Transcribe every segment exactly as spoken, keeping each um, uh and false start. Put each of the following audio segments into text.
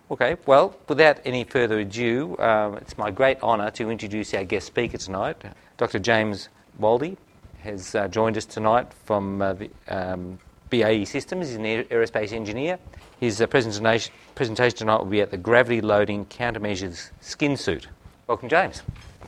Okay, well, without any further ado, um, it's my great honour to introduce our guest speaker tonight. Doctor James Waldie has uh, joined us tonight from uh, the, um, B A E Systems. He's an aer- aerospace engineer. His uh, presentation, presentation tonight will be at the Gravity Loading Countermeasures Skin Suit. Welcome, James.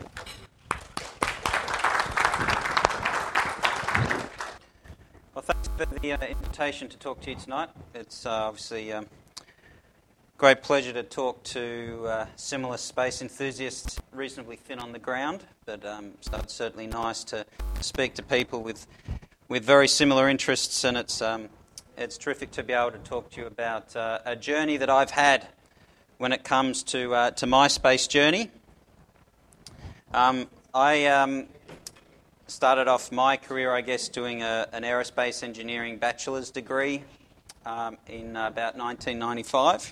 Well, thanks for the uh, invitation to talk to you tonight. It's uh, obviously um, great pleasure to talk to uh, similar space enthusiasts, reasonably thin on the ground, but um, so it's certainly nice to speak to people with with very similar interests, and it's um, it's terrific to be able to talk to you about uh, a journey that I've had when it comes to uh, to my space journey. Um, I um, started off my career, I guess, doing a, an aerospace engineering bachelor's degree um, in uh, about nineteen ninety-five.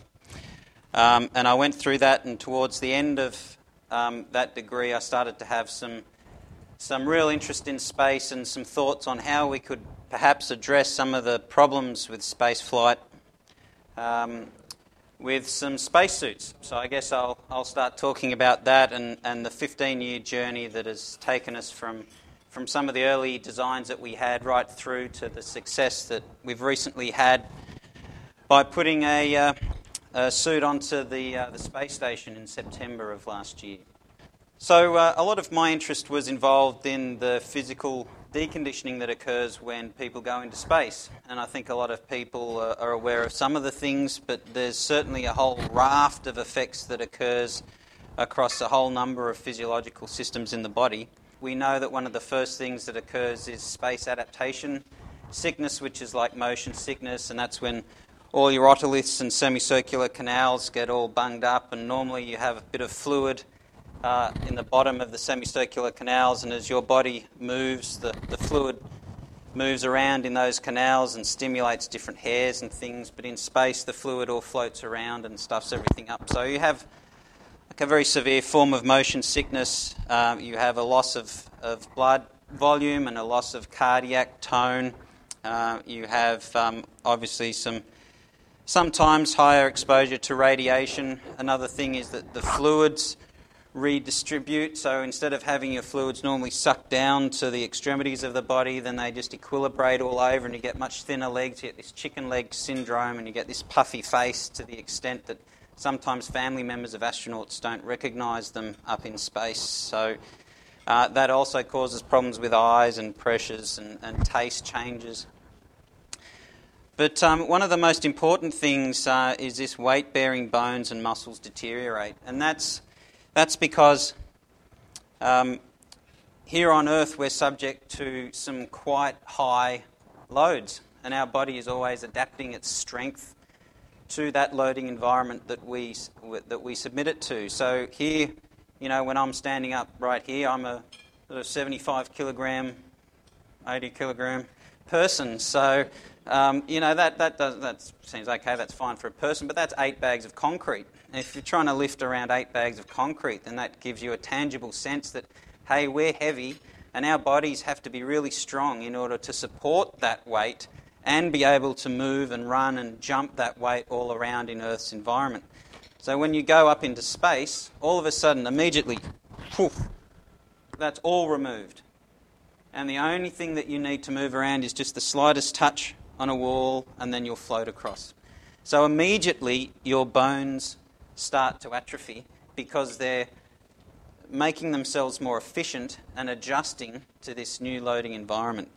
Um, and I went through that, and towards the end of um, that degree, I started to have some some real interest in space and some thoughts on how we could perhaps address some of the problems with space flight um, with some spacesuits. So I guess I'll I'll start talking about that and, and the fifteen-year journey that has taken us from from some of the early designs that we had right through to the success that we've recently had by putting a uh, Uh, suit onto the uh, the space station in September of last year. So uh, a lot of my interest was involved in the physical deconditioning that occurs when people go into space, and I think a lot of people uh, are aware of some of the things, but there's certainly a whole raft of effects that occurs across a whole number of physiological systems in the body. We know that one of the first things that occurs is space adaptation sickness, which is like motion sickness, and that's when all your otoliths and semicircular canals get all bunged up, and normally you have a bit of fluid uh, in the bottom of the semicircular canals, and as your body moves, the, the fluid moves around in those canals and stimulates different hairs and things, but in space the fluid all floats around and stuffs everything up. So you have like a very severe form of motion sickness. Um, you have a loss of, of blood volume and a loss of cardiac tone. Uh, you have um, obviously some sometimes higher exposure to radiation. Another thing is that the fluids redistribute. So instead of having your fluids normally sucked down to the extremities of the body, then they just equilibrate all over and you get much thinner legs. You get this chicken leg syndrome and you get this puffy face to the extent that sometimes family members of astronauts don't recognise them up in space. So uh, that also causes problems with eyes and pressures and, and taste changes. But um, one of the most important things uh, is this weight-bearing bones and muscles deteriorate. And that's that's because um, here on Earth we're subject to some quite high loads. And our body is always adapting its strength to that loading environment that we that we submit it to. So here, you know, when I'm standing up right here, I'm a sort of seventy-five kilogram, eighty kilogram person. So Um, you know, that that does, that seems okay, that's fine for a person, but that's eight bags of concrete. And if you're trying to lift around eight bags of concrete, then that gives you a tangible sense that, hey, we're heavy, and our bodies have to be really strong in order to support that weight and be able to move and run and jump that weight all around in Earth's environment. So when you go up into space, all of a sudden, immediately, poof, that's all removed. And the only thing that you need to move around is just the slightest touch on a wall, and then you'll float across. So immediately your bones start to atrophy because they're making themselves more efficient and adjusting to this new loading environment.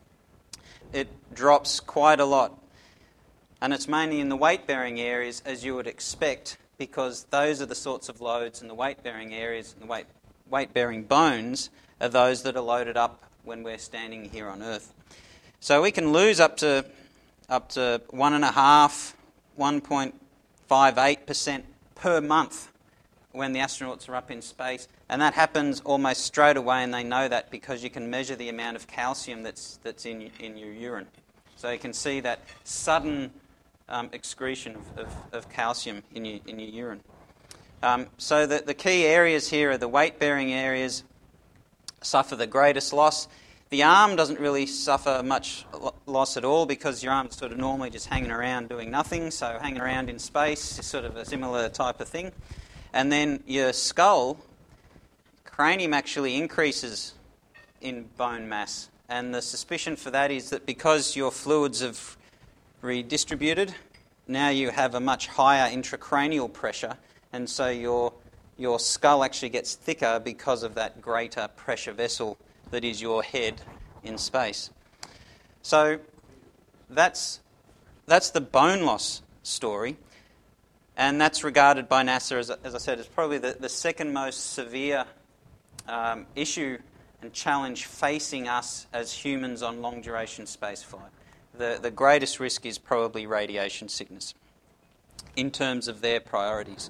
It drops quite a lot, and it's mainly in the weight-bearing areas, as you would expect, because those are the sorts of loads in the weight-bearing areas, and the weight, weight-bearing bones are those that are loaded up when we're standing here on Earth. So we can lose up to up to one and a half, one point five eight percent per month when the astronauts are up in space, and that happens almost straight away, and they know that because you can measure the amount of calcium that's that's in in your urine. So you can see that sudden um, excretion of, of, of calcium in your in your urine. Um, so the the key areas here are the weight-bearing areas suffer the greatest loss. The arm doesn't really suffer much loss at all because your arm's sort of normally just hanging around doing nothing, so hanging around in space is sort of a similar type of thing. And then your skull, cranium actually increases in bone mass, and the suspicion for that is that because your fluids have redistributed, now you have a much higher intracranial pressure, and so your your skull actually gets thicker because of that greater pressure vessel that is your head in space. So that's that's the bone loss story, and that's regarded by NASA, as, as I said, as probably the, the second most severe um, issue and challenge facing us as humans on long-duration spaceflight. The, the greatest risk is probably radiation sickness in terms of their priorities.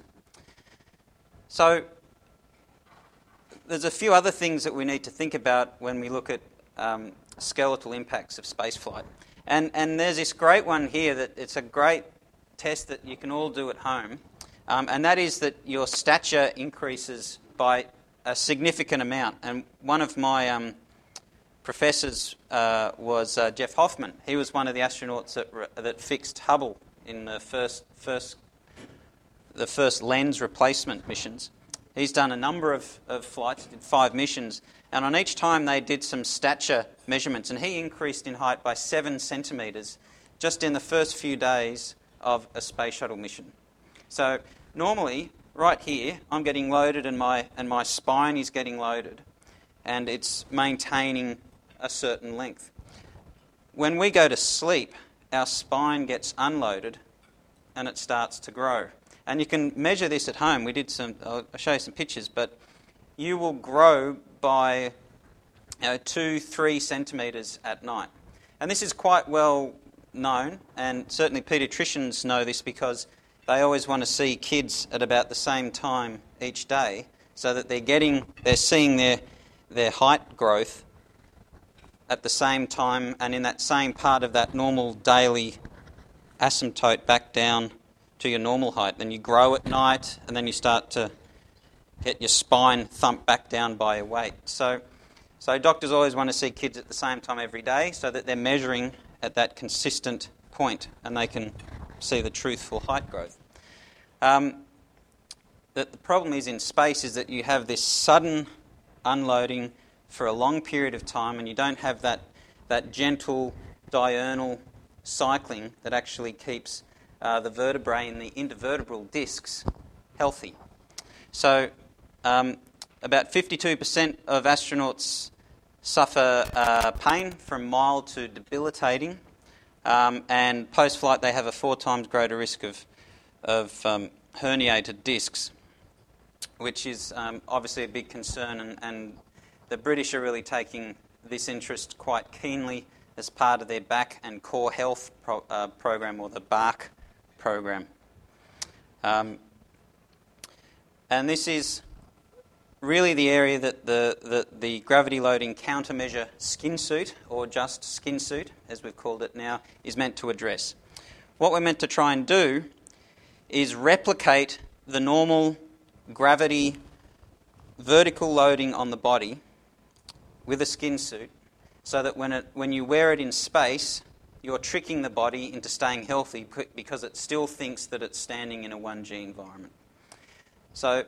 So there's a few other things that we need to think about when we look at um, skeletal impacts of spaceflight. And, and there's this great one here that it's a great test that you can all do at home, um, and that is that your stature increases by a significant amount. And one of my um, professors uh, was uh, Jeff Hoffman. He was one of the astronauts that, re- that fixed Hubble in the first, first, the first lens replacement missions. He's done a number of, of flights, did five missions, and on each time they did some stature measurements, and he increased in height by seven centimetres just in the first few days of a space shuttle mission. So normally, right here, I'm getting loaded and my and my spine is getting loaded, and it's maintaining a certain length. When we go to sleep, our spine gets unloaded and it starts to grow. And you can measure this at home. We did some, I'll show you some pictures, but you will grow by you know, two, three centimetres at night. And this is quite well known, and certainly paediatricians know this because they always want to see kids at about the same time each day so that they're getting, they're seeing their, their height growth at the same time and in that same part of that normal daily asymptote back down to your normal height. Then you grow at night and then you start to get your spine thumped back down by your weight. So, so doctors always want to see kids at the same time every day so that they're measuring at that consistent point and they can see the truthful height growth. Um, the, the problem is in space is that you have this sudden unloading for a long period of time and you don't have that, that gentle diurnal cycling that actually keeps uh, the vertebrae in the intervertebral discs healthy. So um, about fifty-two percent of astronauts suffer uh, pain from mild to debilitating, um, and post-flight they have a four times greater risk of, of um, herniated discs, which is um, obviously a big concern, and, and the British are really taking this interest quite keenly as part of their back and core health pro- uh, program, or the BARC program. Um, and this is really the area that the, the, the gravity loading countermeasure skin suit, or just skin suit, as we've called it now, is meant to address. What we're meant to try and do is replicate the normal gravity vertical loading on the body with a skin suit, so that when it when you wear it in space, you're tricking the body into staying healthy because it still thinks that it's standing in a one G environment. So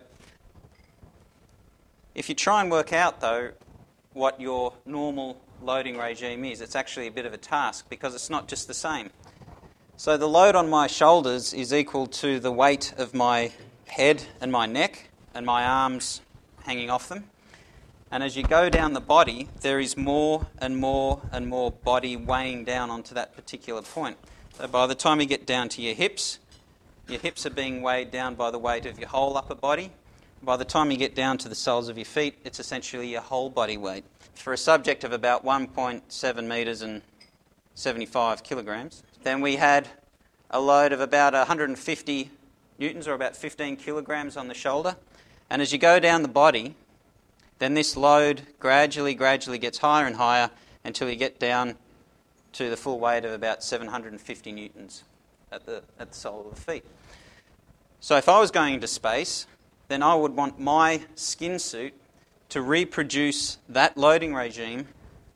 if you try and work out, though, what your normal loading regime is, it's actually a bit of a task because it's not just the same. So the load on my shoulders is equal to the weight of my head and my neck and my arms hanging off them. And as you go down the body, there is more and more and more body weighing down onto that particular point. So by the time you get down to your hips, your hips are being weighed down by the weight of your whole upper body. By the time you get down to the soles of your feet, it's essentially your whole body weight. For a subject of about one point seven metres and seventy-five kilograms, then we had a load of about one hundred fifty newtons, or about fifteen kilograms on the shoulder. And as you go down the body, then this load gradually, gradually gets higher and higher until you get down to the full weight of about seven hundred fifty newtons at the at the sole of the feet. So if I was going into space, then I would want my skin suit to reproduce that loading regime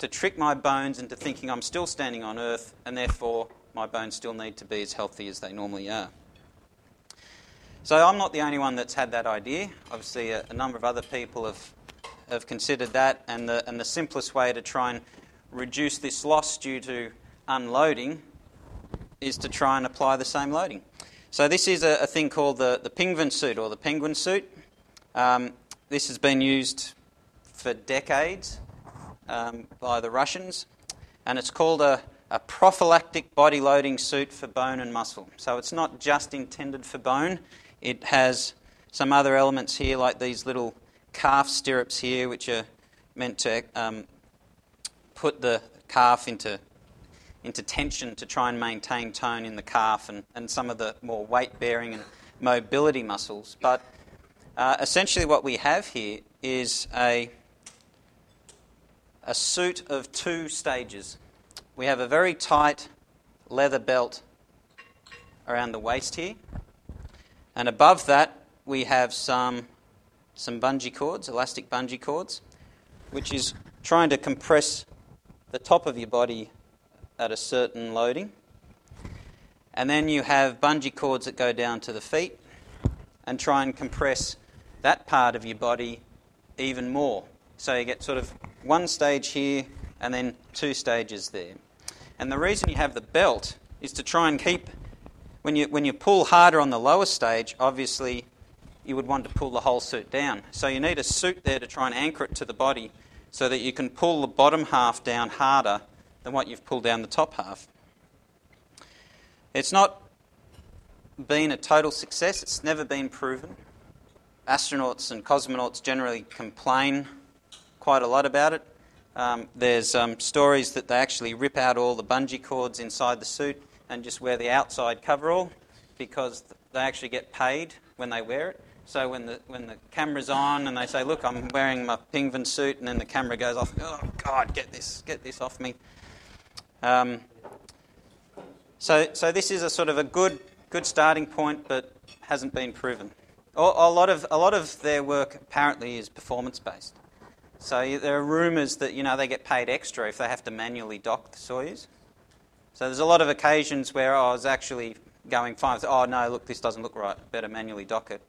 to trick my bones into thinking I'm still standing on Earth, and therefore my bones still need to be as healthy as they normally are. So I'm not the only one that's had that idea. Obviously, a, a number of other people have have considered that, and the and the simplest way to try and reduce this loss due to unloading is to try and apply the same loading. So this is a, a thing called the, the penguin suit, or the penguin suit. Um, this has been used for decades um, by the Russians, and it's called a, a prophylactic body loading suit for bone and muscle. So it's not just intended for bone. It has some other elements here, like these little calf stirrups here, which are meant to um, put the calf into into tension to try and maintain tone in the calf, and, and some of the more weight-bearing and mobility muscles. But uh, essentially what we have here is a, a suit of two stages. We have a very tight leather belt around the waist here, and above that we have some some bungee cords, elastic bungee cords, which is trying to compress the top of your body at a certain loading. And then you have bungee cords that go down to the feet and try and compress that part of your body even more. So you get sort of one stage here and then two stages there. And the reason you have the belt is to try and keep, when you when you pull harder on the lower stage, obviously you would want to pull the whole suit down. So you need a suit there to try and anchor it to the body so that you can pull the bottom half down harder than what you've pulled down the top half. It's not been a total success. It's never been proven. Astronauts and cosmonauts generally complain quite a lot about it. Um, there's um, stories that they actually rip out all the bungee cords inside the suit and just wear the outside coverall because they actually get paid when they wear it. So when the when the camera's on and they say, "Look, I'm wearing my penguin suit," and then the camera goes off, "Oh God, get this, get this off me." Um, so so this is a sort of a good good starting point, but hasn't been proven. A, a lot of a lot of their work apparently is performance based. So there are rumours that you know they get paid extra if they have to manually dock the Soyuz. So there's a lot of occasions where I was actually going fine. Oh no, look, this doesn't look right. Better manually dock it.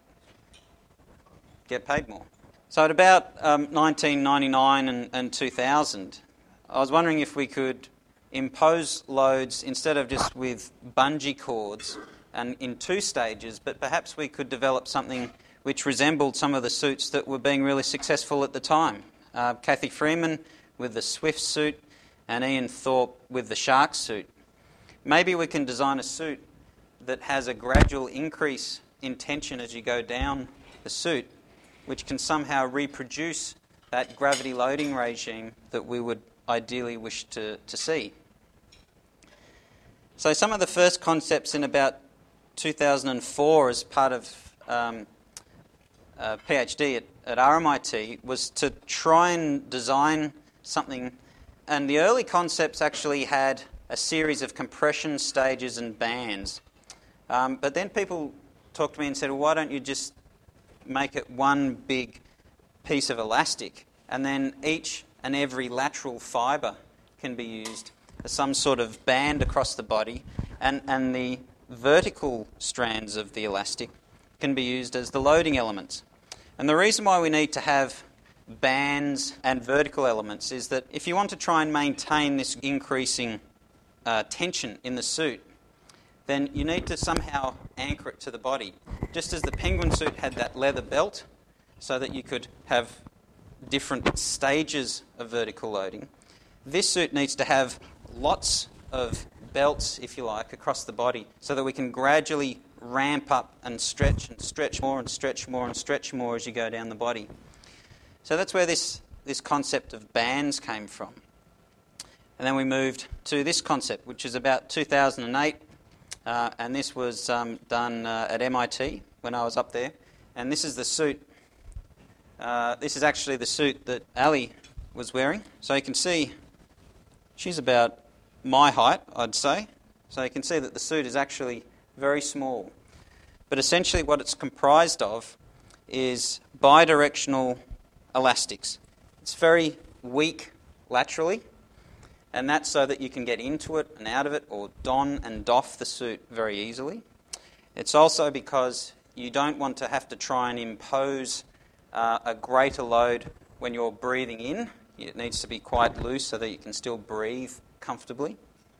Get paid more. So at about um, nineteen ninety-nine and, and two thousand, I was wondering if we could impose loads instead of just with bungee cords and in two stages, but perhaps we could develop something which resembled some of the suits that were being really successful at the time. Uh, Kathy Freeman with the Swift suit and Ian Thorpe with the Shark suit. Maybe we can design a suit that has a gradual increase in tension as you go down the suit, which can somehow reproduce that gravity loading regime that we would ideally wish to, to see. So some of the first concepts in about two thousand four as part of um, a PhD at, at R M I T was to try and design something, and the early concepts actually had a series of compression stages and bands. Um, but then people talked to me and said, well, why don't you just make it one big piece of elastic, and then each and every lateral fibre can be used as some sort of band across the body, and, and the vertical strands of the elastic can be used as the loading elements. And the reason why we need to have bands and vertical elements is that if you want to try and maintain this increasing uh, tension in the suit, then you need to somehow anchor it to the body. Just as the penguin suit had that leather belt so that you could have different stages of vertical loading, this suit needs to have lots of belts, if you like, across the body so that we can gradually ramp up and stretch and stretch more and stretch more and stretch more as you go down the body. So that's where this, this concept of bands came from. And then we moved to this concept, which is about two thousand eight. Uh, and this was um, done uh, at M I T when I was up there. And this is the suit. Uh, this is actually the suit that Ali was wearing. So you can see she's about my height, I'd say. So you can see that the suit is actually very small. But essentially what it's comprised of is bidirectional elastics. It's very weak laterally, and that's so that you can get into it and out of it or don and doff the suit very easily. It's also because you don't want to have to try and impose uh, a greater load when you're breathing in. It needs to be quite loose so that you can still breathe comfortably.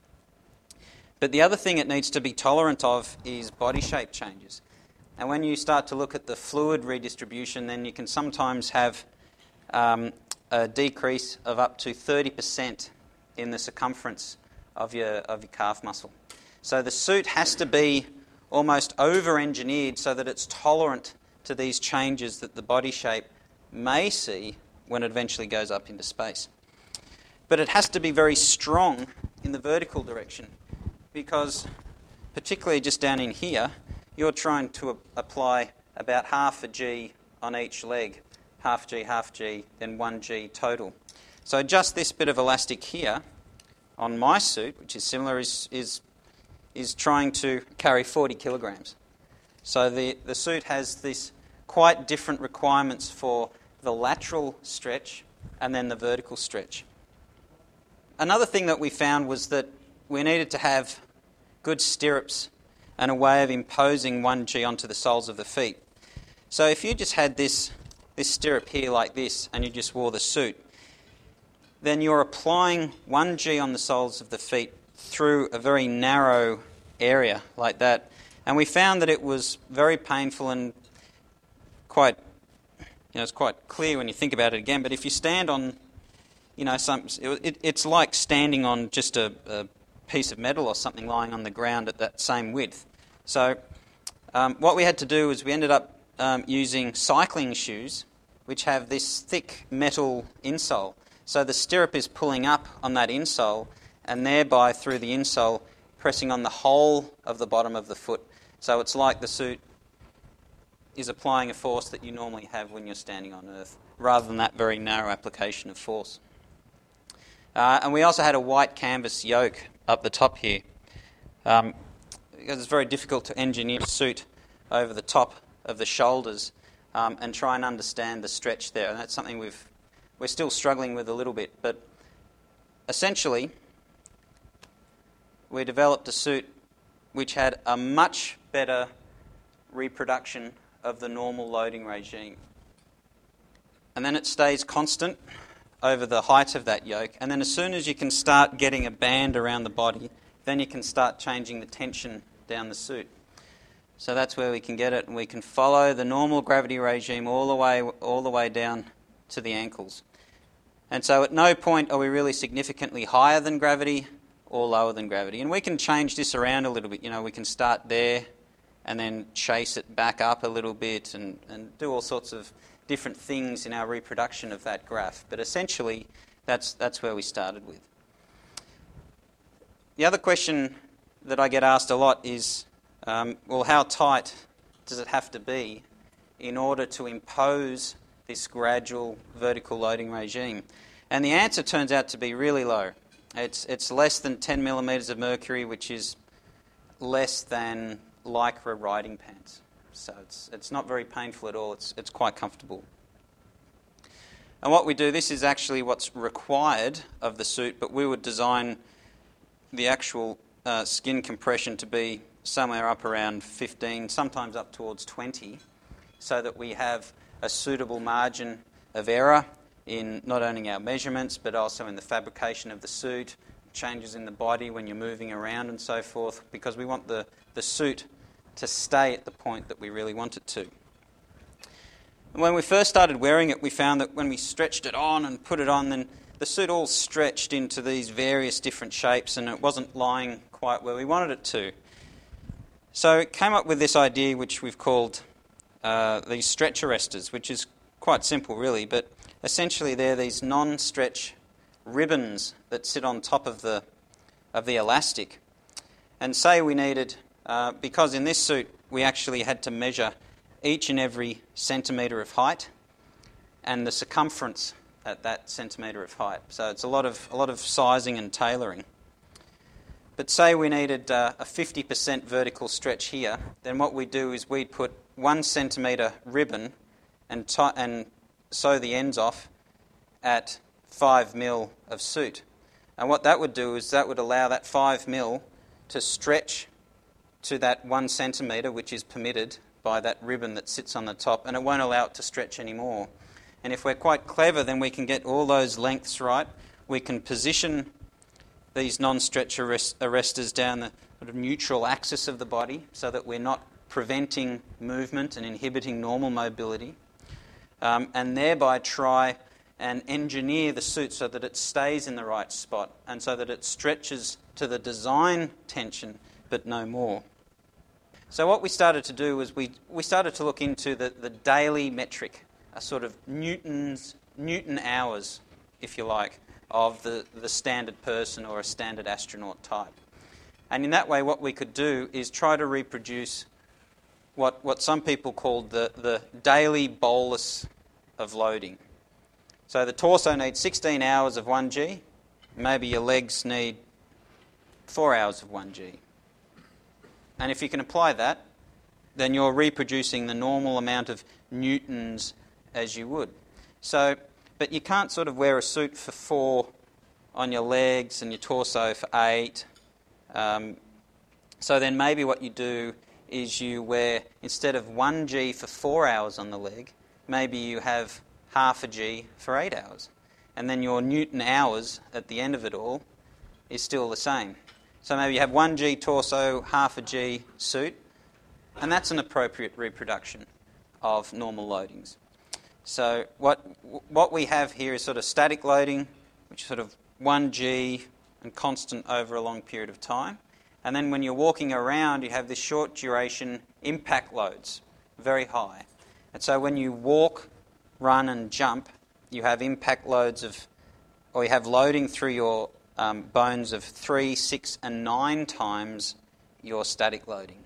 But the other thing it needs to be tolerant of is body shape changes. And when you start to look at the fluid redistribution, then you can sometimes have um, a decrease of up to thirty percent in the circumference of your of your calf muscle. So the suit has to be almost over-engineered so that it's tolerant to these changes that the body shape may see when it eventually goes up into space. But it has to be very strong in the vertical direction, because particularly just down in here, you're trying to a- apply about half a G on each leg, half G, half G, then one G total. So just this bit of elastic here on my suit, which is similar, is is, is trying to carry forty kilograms. So the, the suit has this quite different requirements for the lateral stretch and then the vertical stretch. Another thing that we found was that we needed to have good stirrups and a way of imposing one G onto the soles of the feet. So if you just had this, this stirrup here like this and you just wore the suit, then you're applying one G on the soles of the feet through a very narrow area like that. And we found that it was very painful and quite, you know, it's quite clear when you think about it again. But if you stand on, you know, some, it, it's like standing on just a, a piece of metal or something lying on the ground at that same width. So um, what we had to do is we ended up um, using cycling shoes, which have this thick metal insole. So the stirrup is pulling up on that insole, and thereby through the insole pressing on the whole of the bottom of the foot. So it's like the suit is applying a force that you normally have when you're standing on earth, rather than that very narrow application of force. Uh, and we also had a white canvas yoke up the top here, um, because it's very difficult to engineer a suit over the top of the shoulders um, and try and understand the stretch there. And that's something we've we're still struggling with a little bit. But essentially, we developed a suit which had a much better reproduction of the normal loading regime. And then it stays constant over the height of that yoke. And then as soon as you can start getting a band around the body, then you can start changing the tension down the suit. So that's where we can get it, and we can follow the normal gravity regime all the way all the way down to the ankles. And so at no point are we really significantly higher than gravity or lower than gravity. And we can change this around a little bit. You know, we can start there and then chase it back up a little bit and, and do all sorts of different things in our reproduction of that graph. But essentially, that's that's where we started with. The other question that I get asked a lot is, um, well, how tight does it have to be in order to impose this gradual vertical loading regime? And the answer turns out to be really low. It's it's less than ten millimetres of mercury, which is less than Lycra riding pants. So it's it's not very painful at all. It's it's quite comfortable. And what we do, this is actually what's required of the suit, but we would design the actual uh, skin compression to be somewhere up around fifteen, sometimes up towards twenty, so that we have a suitable margin of error in not only our measurements but also in the fabrication of the suit, changes in the body when you're moving around and so forth, because we want the, the suit to stay at the point that we really want it to. And when we first started wearing it, we found that when we stretched it on and put it on, then the suit all stretched into these various different shapes and it wasn't lying quite where we wanted it to. So it came up with this idea which we've called uh, these stretch arresters, which is quite simple really, but essentially they're these non-stretch ribbons that sit on top of the of the elastic. And say we needed, uh, because in this suit we actually had to measure each and every centimetre of height and the circumference at that centimetre of height. So it's a lot of a lot of sizing and tailoring. But say we needed uh, a fifty percent vertical stretch here, then what we'd do is we'd put one centimetre ribbon and t- and sew the ends off at five mil of suit. And what that would do is that would allow that five mil to stretch to that one centimetre, which is permitted by that ribbon that sits on the top, and it won't allow it to stretch anymore. And if we're quite clever, then we can get all those lengths right. We can position these non-stretch arrest- arresters down the sort of neutral axis of the body so that we're not preventing movement and inhibiting normal mobility, um, and thereby try and engineer the suit so that it stays in the right spot and so that it stretches to the design tension but no more. So what we started to do was we, we started to look into the, the daily metric, a sort of Newton's Newton hours, if you like, of the, the standard person or a standard astronaut type. And in that way what we could do is try to reproduce what, what some people called the, the daily bolus of loading. So the torso needs sixteen hours of one G, maybe your legs need four hours of one G. And if you can apply that, then you're reproducing the normal amount of newtons as you would. So, but you can't sort of wear a suit for four on your legs and your torso for eight. Um, so then maybe what you do is you wear, instead of one G for four hours on the leg, maybe you have half a G for eight hours. And then your Newton hours at the end of it all is still the same. So maybe you have one G torso, half a G suit, and that's an appropriate reproduction of normal loadings. So what what we have here is sort of static loading, which is sort of one G and constant over a long period of time. And then when you're walking around, you have this short duration impact loads, very high. And so when you walk, run and jump, you have impact loads of, or you have loading through your um, bones of three, six and nine times your static loading.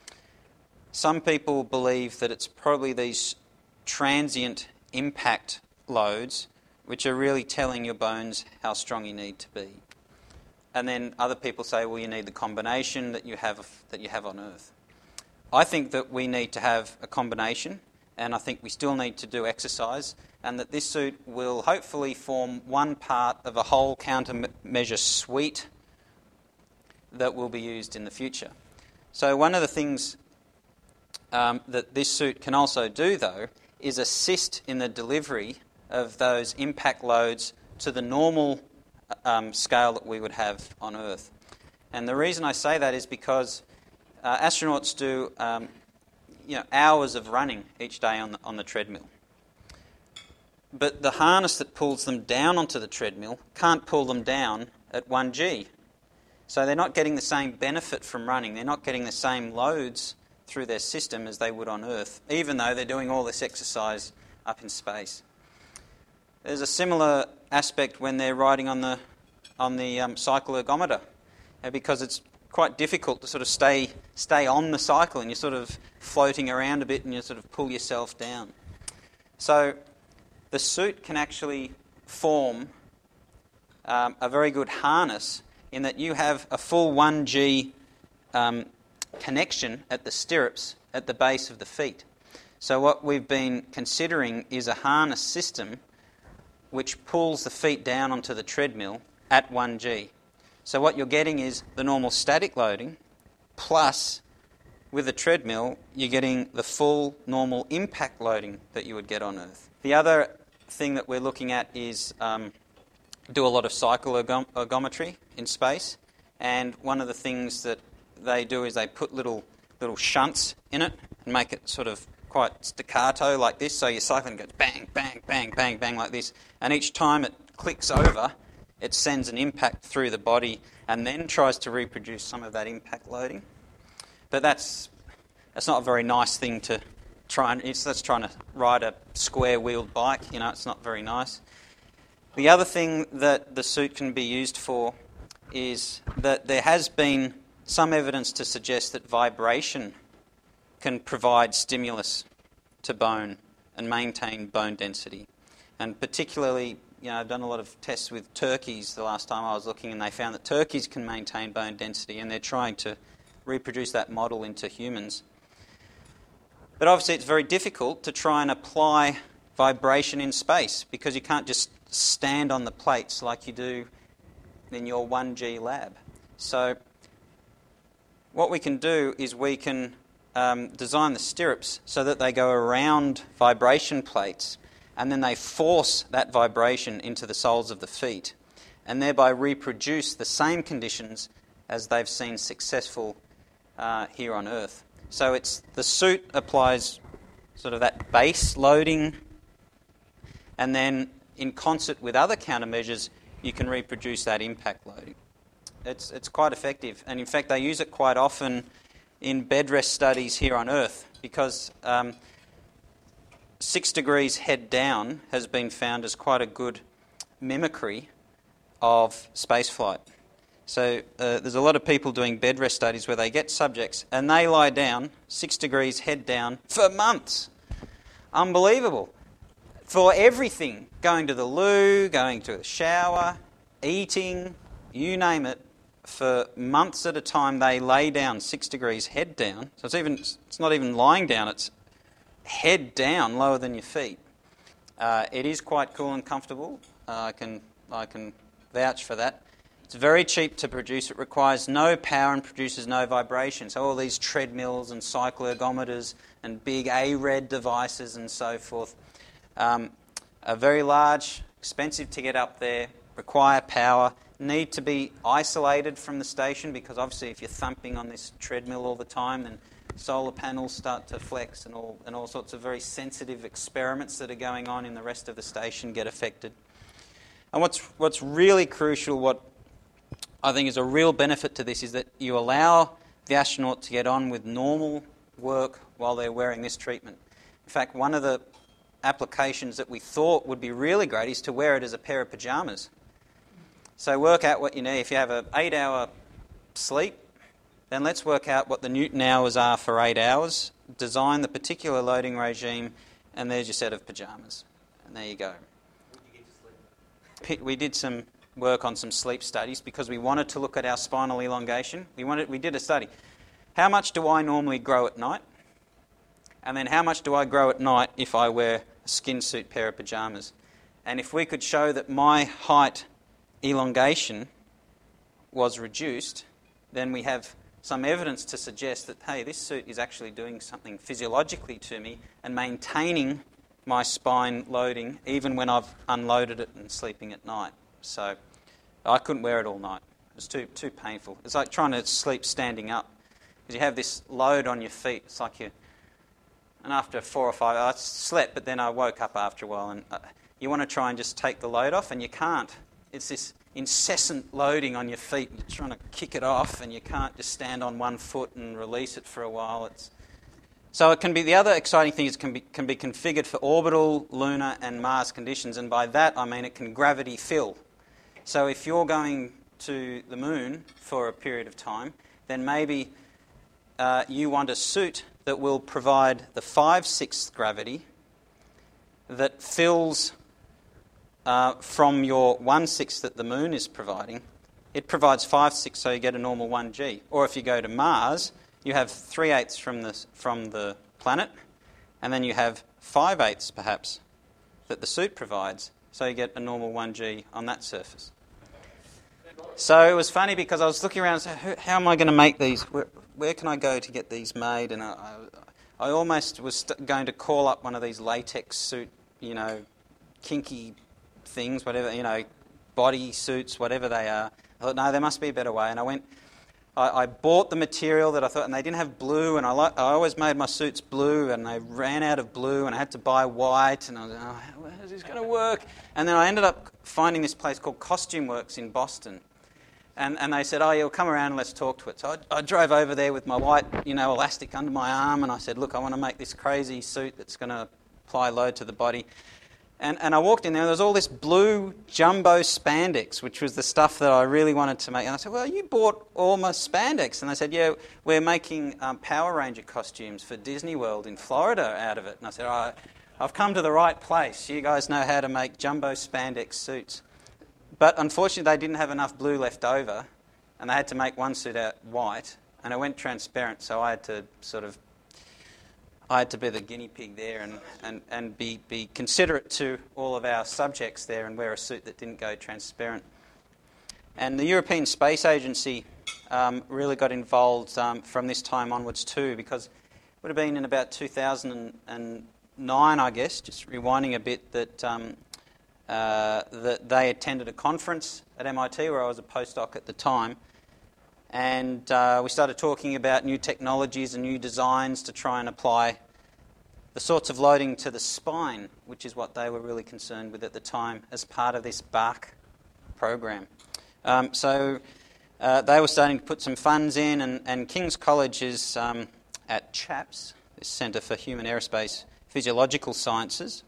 Some people believe that it's probably these transient impact loads which are really telling your bones how strong you need to be. And then other people say, well, you need the combination that you have that you have on Earth. I think that we need to have a combination, and I think we still need to do exercise, and that this suit will hopefully form one part of a whole countermeasure suite that will be used in the future. So one of the things um, that this suit can also do, though, is assist in the delivery of those impact loads to the normal um, scale that we would have on Earth. And the reason I say that is because uh, astronauts do um, you know, hours of running each day on the, on the treadmill. But the harness that pulls them down onto the treadmill can't pull them down at one G. So they're not getting the same benefit from running. They're not getting the same loads through their system as they would on Earth, even though they're doing all this exercise up in space. There's a similar aspect when they're riding on the on the um, cycle ergometer, uh, because it's quite difficult to sort of stay stay on the cycle, and you're sort of floating around a bit and you sort of pull yourself down. So the suit can actually form um, a very good harness in that you have a full one G um, connection at the stirrups at the base of the feet. So what we've been considering is a harness system which pulls the feet down onto the treadmill at one G. So what you're getting is the normal static loading, plus with the treadmill you're getting the full normal impact loading that you would get on Earth. The other thing that we're looking at is um, do a lot of cycle ergom- ergometry in space, and one of the things that they do is they put little little shunts in it and make it sort of quite staccato like this, so your cycling goes bang, bang, bang, bang, bang like this, and each time it clicks over, it sends an impact through the body and then tries to reproduce some of that impact loading. But that's that's not a very nice thing to try and... It's, that's trying to ride a square-wheeled bike, you know, it's not very nice. The other thing that the suit can be used for is that there has been some evidence to suggest that vibration can provide stimulus to bone and maintain bone density. And particularly, you know, I've done a lot of tests with turkeys the last time I was looking, and they found that turkeys can maintain bone density, and they're trying to reproduce that model into humans. But obviously it's very difficult to try and apply vibration in space, because you can't just stand on the plates like you do in your one G lab. So what we can do is we can um, design the stirrups so that they go around vibration plates, and then they force that vibration into the soles of the feet, and thereby reproduce the same conditions as they've seen successful uh, here on Earth. So it's the suit applies sort of that base loading, and then in concert with other countermeasures, you can reproduce that impact loading. It's it's quite effective, and in fact they use it quite often in bed rest studies here on Earth, because um, six degrees head down has been found as quite a good mimicry of spaceflight. So uh, there's a lot of people doing bed rest studies where they get subjects and they lie down six degrees head down for months. Unbelievable. For everything, going to the loo, going to the shower, eating, you name it, for months at a time they lay down six degrees head down. So it's even it's not even lying down, it's head down, lower than your feet. Uh, it is quite cool and comfortable. Uh, I can I can vouch for that. It's very cheap to produce. It requires no power and produces no vibration. So all these treadmills and cycloergometers and big A R E D devices and so forth um, are very large, expensive to get up there, require power, need to be isolated from the station, because obviously if you're thumping on this treadmill all the time, then solar panels start to flex and all and all sorts of very sensitive experiments that are going on in the rest of the station get affected. And what's what's really crucial, what I think is a real benefit to this, is that you allow the astronaut to get on with normal work while they're wearing this treatment. In fact, one of the applications that we thought would be really great is to wear it as a pair of pyjamas. So work out what you need. If you have an eight-hour sleep, then let's work out what the Newton hours are for eight hours, design the particular loading regime, and there's your set of pyjamas. And there you go. When did you get to sleep? We did some work on some sleep studies because we wanted to look at our spinal elongation. We wanted, we did a study. How much do I normally grow at night? And then how much do I grow at night if I wear a skin suit pair of pyjamas? And if we could show that my height elongation was reduced, then we have some evidence to suggest that, hey, this suit is actually doing something physiologically to me and maintaining my spine loading even when I've unloaded it and sleeping at night. So I couldn't wear it all night. It was too too painful. It's like trying to sleep standing up, because you have this load on your feet. It's like you... And after four or five... I slept, but then I woke up after a while, and uh, you want to try and just take the load off, and you can't. It's this incessant loading on your feet. You're trying to kick it off, and you can't just stand on one foot and release it for a while. It's so it can be. The other exciting thing is it can be can be configured for orbital, lunar, and Mars conditions, and by that I mean it can gravity fill. So if you're going to the moon for a period of time, then maybe uh, you want a suit that will provide the five-sixths gravity that fills Uh, from your one-sixth that the moon is providing. It provides five-sixths, so you get a normal one G. Or if you go to Mars, you have three-eighths from the, from the planet, and then you have five-eighths, perhaps, that the suit provides, so you get a normal one G on that surface. So it was funny because I was looking around and saying, how am I going to make these? Where, where can I go to get these made? And I, I, I almost was st- going to call up one of these latex suit, you know, kinky things, whatever, you know, body suits, whatever they are. I thought, no, there must be a better way. And I went, I, I bought the material that I thought, and they didn't have blue, and I, li- I always made my suits blue, and they ran out of blue, and I had to buy white, and I was like, oh, how is this going to work? And then I ended up finding this place called Costume Works in Boston. And and they said, oh, you'll come around and let's talk to it. So I, I drove over there with my white, you know, elastic under my arm, and I said, look, I want to make this crazy suit that's going to apply load to the body. And and I walked in there, and there was all this blue jumbo spandex, which was the stuff that I really wanted to make. And I said, well, you bought all my spandex. And they said, yeah, we're making um, Power Ranger costumes for Disney World in Florida out of it. And I said, all right, I've come to the right place. You guys know how to make jumbo spandex suits. But unfortunately, they didn't have enough blue left over, and they had to make one suit out white, and it went transparent, so I had to sort of I had to be the guinea pig there and, and, and be, be considerate to all of our subjects there and wear a suit that didn't go transparent. And the European Space Agency um, really got involved um, from this time onwards too, because it would have been in about two thousand nine, I guess, just rewinding a bit, that, um, uh, that they attended a conference at M I T where I was a postdoc at the time. And uh, we started talking about new technologies and new designs to try and apply the sorts of loading to the spine, which is what they were really concerned with at the time as part of this BARC program. Um, so uh, they were starting to put some funds in, and, and King's College is um, at CHAPS, the Centre for Human Aerospace Physiological Sciences,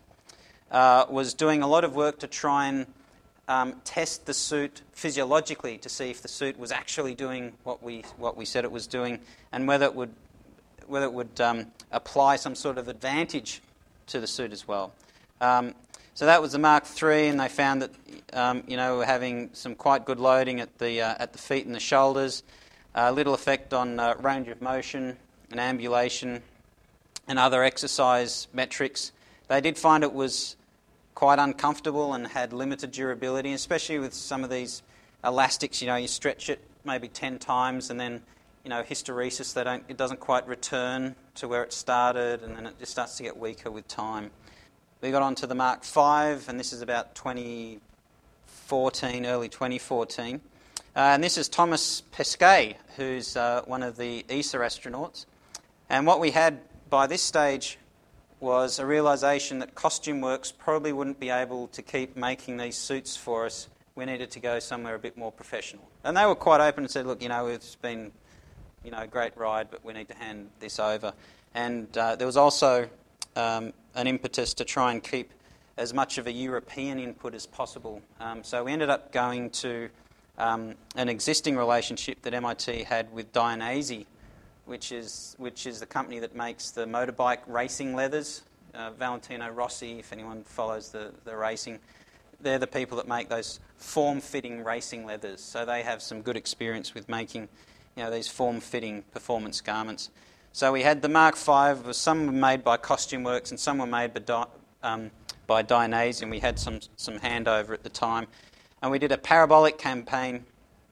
uh, was doing a lot of work to try and um, test the suit physiologically to see if the suit was actually doing what we what we said it was doing, and whether it would whether it would um, apply some sort of advantage to the suit as well. Um, so that was the Mark three, and they found that um, you know, we're having some quite good loading at the uh, at the feet and the shoulders, uh, little effect on uh, range of motion and ambulation and other exercise metrics. They did find it was quite uncomfortable and had limited durability, especially with some of these elastics. You know, you stretch it maybe ten times, and then, you know, hysteresis, they don't, it doesn't quite return to where it started, and then it just starts to get weaker with time. We got on to the Mark five, and this is about twenty fourteen, early twenty fourteen. Uh, and this is Thomas Pesquet, who's uh, one of the E S A astronauts. And what we had by this stage was a realisation that Costume Works probably wouldn't be able to keep making these suits for us. We needed to go somewhere a bit more professional. And they were quite open and said, look, you know, it's been, you know, a great ride, but we need to hand this over. And uh, there was also um, an impetus to try and keep as much of a European input as possible. Um, so we ended up going to um, an existing relationship that M I T had with Dainese, which is which is the company that makes the motorbike racing leathers. Uh, Valentino Rossi, if anyone follows the, the racing, they're the people that make those form-fitting racing leathers. So they have some good experience with making, you know, these form-fitting performance garments. So we had the Mark five, some were made by Costume Works and some were made by, um, by Dainese, and we had some, some handover at the time. And we did a parabolic campaign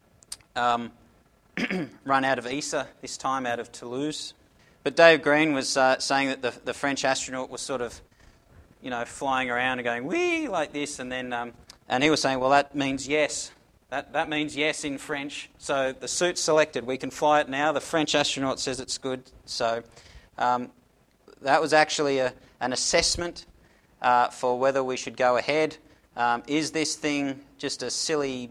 um, run out of E S A, this time out of Toulouse. But Dave Green was uh, saying that the, the French astronaut was sort of, you know, flying around and going, wee, like this, and then, um, and he was saying, well, that means yes. That that means yes in French. So the suit's selected. We can fly it now. The French astronaut says it's good. So um, that was actually a, an assessment uh, for whether we should go ahead. Um, is this thing just a silly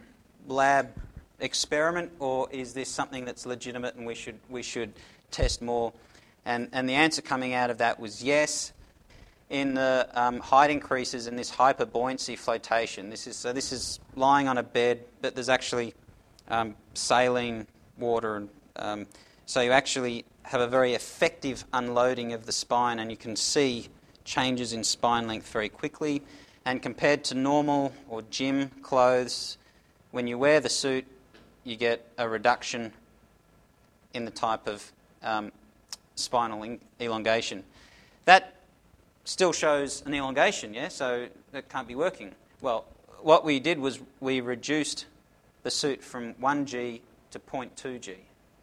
lab experiment, or is this something that's legitimate and we should we should test more? And and the answer coming out of that was yes. In the um, height increases in this hyperbuoyancy flotation, this is so this is lying on a bed, but there's actually um, saline water, and um, so you actually have a very effective unloading of the spine, and you can see changes in spine length very quickly. And compared to normal or gym clothes, when you wear the suit, you get a reduction in the type of um, spinal in- elongation. That still shows an elongation, yeah, so that can't be working. Well, what we did was we reduced the suit from one G to zero point two G.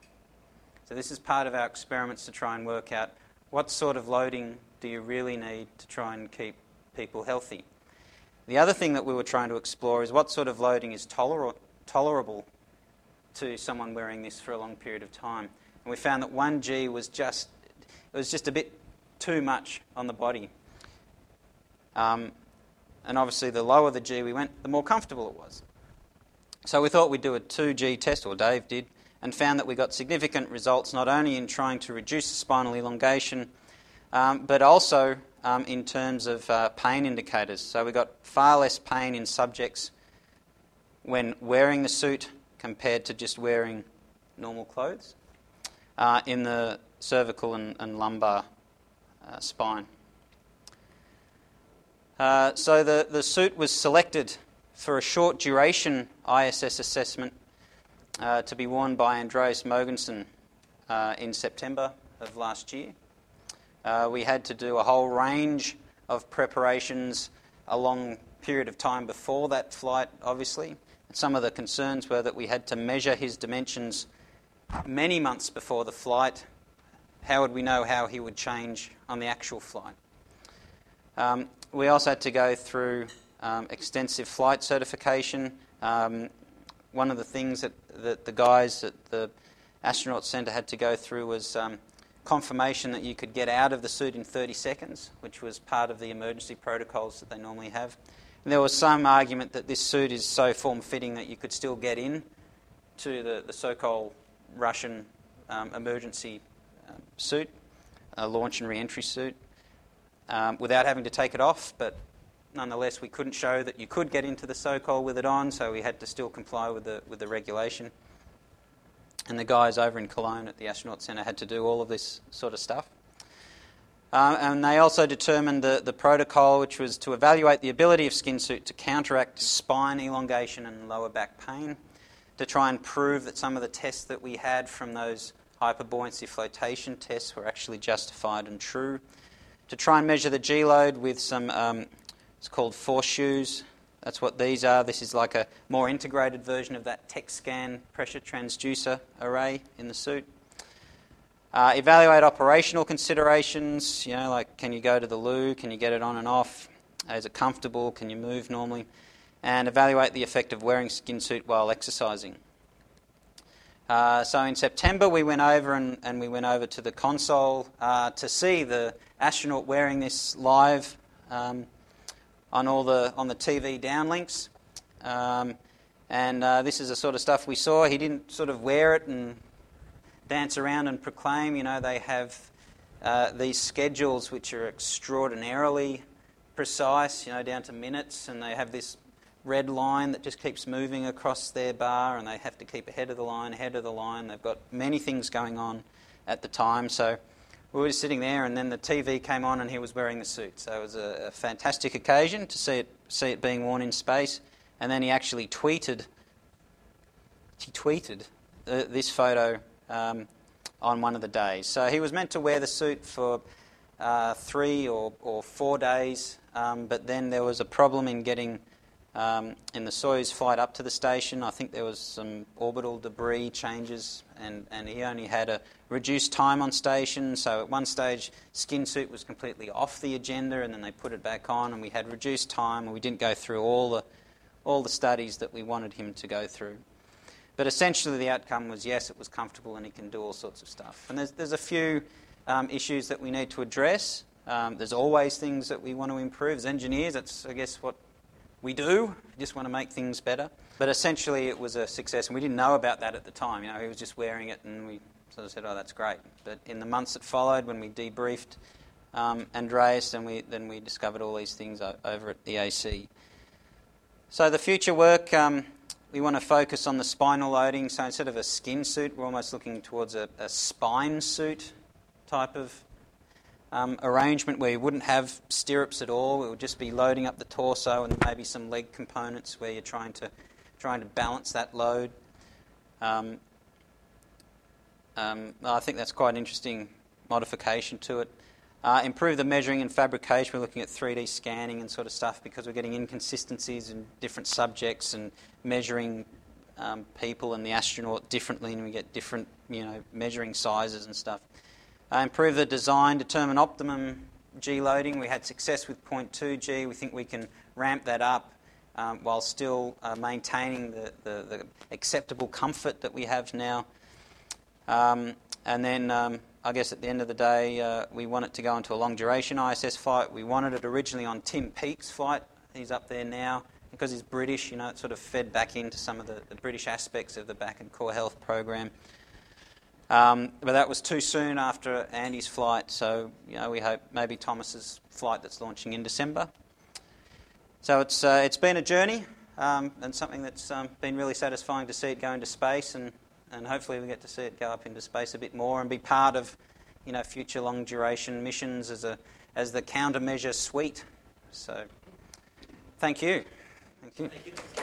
So this is part of our experiments to try and work out what sort of loading do you really need to try and keep people healthy. The other thing that we were trying to explore is what sort of loading is toler- tolerable to someone wearing this for a long period of time. And we found that one G was just, it was just a bit too much on the body. Um, and obviously the lower the G we went, the more comfortable it was. So we thought we'd do a two G test, or Dave did, and found that we got significant results not only in trying to reduce the spinal elongation, um, but also um, in terms of uh, pain indicators. So we got far less pain in subjects when wearing the suit compared to just wearing normal clothes uh, in the cervical and, and lumbar uh, spine. Uh, so the, the suit was selected for a short duration I S S assessment uh, to be worn by Andreas Mogensen uh, in September of last year. Uh, we had to do a whole range of preparations a long period of time before that flight, obviously. Some of the concerns were that we had to measure his dimensions many months before the flight. How would we know how he would change on the actual flight? Um, we also had to go through um, extensive flight certification. Um, one of the things that, that the guys at the Astronaut Centre had to go through was um, confirmation that you could get out of the suit in thirty seconds, which was part of the emergency protocols that they normally have. And there was some argument that this suit is so form-fitting that you could still get in to the, the so-called Russian um, emergency um, suit, a launch and re-entry suit, um, without having to take it off. But nonetheless, we couldn't show that you could get into the so-called with it on, so we had to still comply with the with the regulation. And the guys over in Cologne at the Astronaut Centre had to do all of this sort of stuff. Uh, and they also determined the, the protocol, which was to evaluate the ability of skin suit to counteract spine elongation and lower back pain, to try and prove that some of the tests that we had from those hyperbuoyancy flotation tests were actually justified and true, to try and measure the G-load with some, um, it's called force shoes. That's what these are. This is like a more integrated version of that TechScan pressure transducer array in the suit. Uh, evaluate operational considerations, you know, like can you go to the loo, can you get it on and off, is it comfortable, can you move normally, and evaluate the effect of wearing skin suit while exercising. Uh, so in September we went over and, and we went over to the console uh, to see the astronaut wearing this live um, on all the on the T V downlinks, um, and uh, this is the sort of stuff we saw. He didn't sort of wear it and dance around and proclaim. You know, they have uh, these schedules which are extraordinarily precise, you know, down to minutes, and they have this red line that just keeps moving across their bar, and they have to keep ahead of the line, ahead of the line. They've got many things going on at the time. So we were just sitting there, and then the T V came on, and he was wearing the suit. So it was a, a fantastic occasion to see it see it being worn in space. And then he actually tweeted. He tweeted uh, this photo. Um, on one of the days. So he was meant to wear the suit for uh, three or, or four days, um, but then there was a problem in getting um, in the Soyuz flight up to the station. I think there was some orbital debris changes, and, and he only had a reduced time on station. So at one stage, skin suit was completely off the agenda, and then they put it back on, and we had reduced time, and we didn't go through all the all the studies that we wanted him to go through. But essentially the outcome was, yes, it was comfortable and he can do all sorts of stuff. And there's, there's a few um, issues that we need to address. Um, there's always things that we want to improve. As engineers, that's, I guess, what we do. We just want to make things better. But essentially it was a success, and we didn't know about that at the time. You know, he was just wearing it, and we sort of said, oh, that's great. But in the months that followed, when we debriefed um, Andreas, and we, then we discovered all these things over at the A C. So the future work... Um, We want to focus on the spinal loading, so instead of a skin suit, we're almost looking towards a, a spine suit type of um, arrangement where you wouldn't have stirrups at all. It would just be loading up the torso and maybe some leg components where you're trying to trying to balance that load. Um, um, I think that's quite an interesting modification to it. Uh, improve the measuring and fabrication. We're looking at three D scanning and sort of stuff because we're getting inconsistencies in different subjects and measuring um, people and the astronaut differently, and we get different, you know, measuring sizes and stuff. Uh, improve the design, determine optimum G loading. We had success with zero point two G. We think we can ramp that up um, while still uh, maintaining the, the, the acceptable comfort that we have now. Um, and then... Um, I guess at the end of the day, uh, we want it to go into a long-duration I S S flight. We wanted it originally on Tim Peake's flight. He's up there now. Because he's British, you know, it sort of fed back into some of the, the British aspects of the back and core health program. Um, but that was too soon after Andy's flight, so, you know, we hope maybe Thomas's flight that's launching in December. So it's uh, it's been a journey, um, and something that's um, been really satisfying to see it go into space, and And hopefully we get to see it go up into space a bit more and be part of, you know, future long duration missions as a as the countermeasure suite. So, thank you. Thank you. Thank you.